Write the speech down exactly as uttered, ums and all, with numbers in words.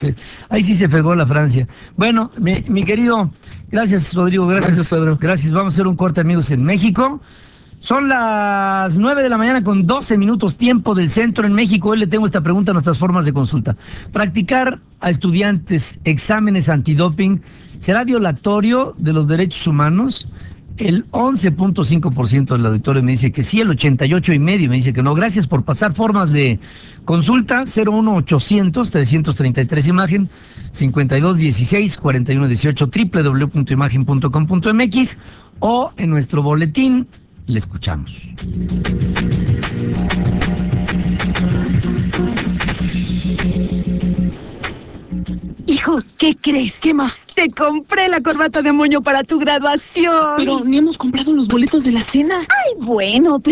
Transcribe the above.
Ahí sí se pegó la Francia. Bueno, mi, mi querido, gracias Rodrigo, gracias. Gracias, Pedro. Gracias, vamos a hacer un corte, amigos, en México. Son las nueve de la mañana con doce minutos, tiempo del centro en México. Hoy le tengo esta pregunta a nuestras formas de consulta. ¿Practicar a estudiantes exámenes antidoping será violatorio de los derechos humanos? El once punto cinco por ciento del auditorio me dice que sí, el ochenta y ocho y medio me dice que no. Gracias por pasar. Formas de consulta: cero uno ochocientos trescientos treinta y tres imagen, cincuenta y dos dieciséis cuarenta y uno dieciocho, doble u doble u doble u punto imagen punto com punto m x, o en nuestro boletín. Le escuchamos. Hijo, ¿qué crees? ¿Qué, ma? Te compré la corbata de moño para tu graduación. Pero ni hemos comprado los boletos de la cena. Ay, bueno,